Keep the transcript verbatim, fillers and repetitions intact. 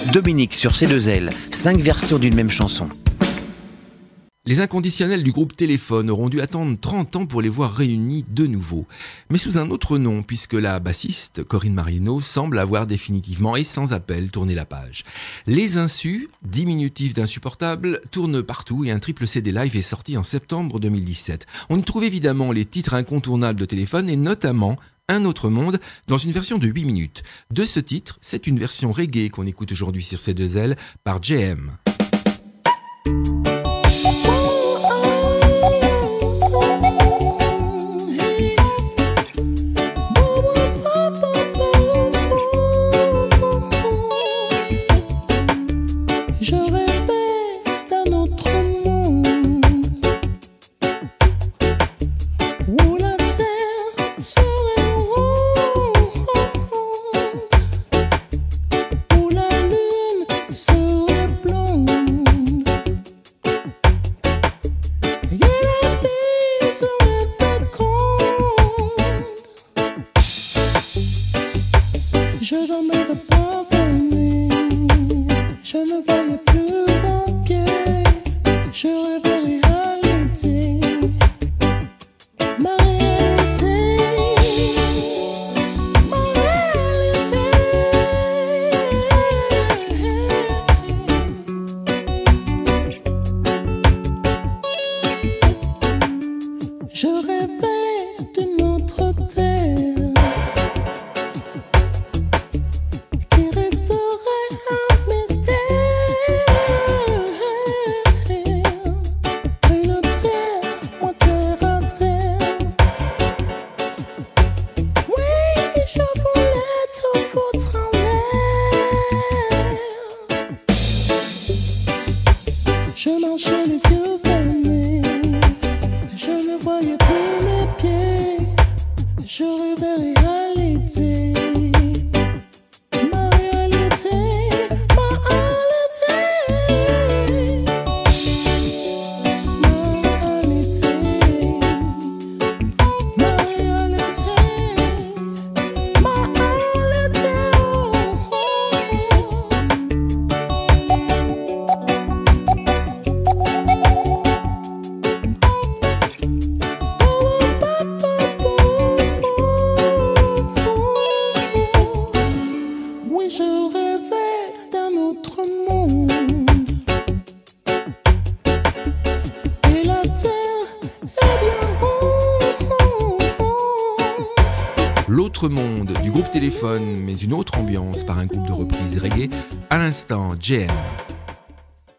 Dominique sur C deux L, cinq versions d'une même chanson. Les inconditionnels du groupe Téléphone auront dû attendre trente ans pour les voir réunis de nouveau. Mais sous un autre nom, puisque la bassiste, Corinne Marino, semble avoir définitivement et sans appel tourné la page. Les Insus, diminutif d'insupportable, tournent partout et un triple C D live est sorti en septembre deux mille dix-sept. On y trouve évidemment les titres incontournables de Téléphone et notamment Un autre monde, dans une version de huit minutes. De ce titre, c'est une version reggae qu'on écoute aujourd'hui sur C deux L par J M. Je rêvais d'un autre monde où la terre serait ronde, où la lune serait blonde et la vie serait féconde. Je dormais de pas venir, je ne voyais plus un pied, je rêvais réalité, ma réalité, ma réalité. Je rêvais d'une autre terre qui resterait un mystère, une terre, moi terre à terre. Oui, je voulais te foutre en l'air. Je marchais les yeux fermés, je ne voyais plus mes pieds, je rêvais réalité. Ma réalité, ma réalité, ma réalité, ma réalité, ma réalité. Oui, je rêvais d'un autre monde et la terre est bien ronde. L'autre monde du groupe Téléphone, mais une autre ambiance par un groupe de reprises reggae, à l'instant J M.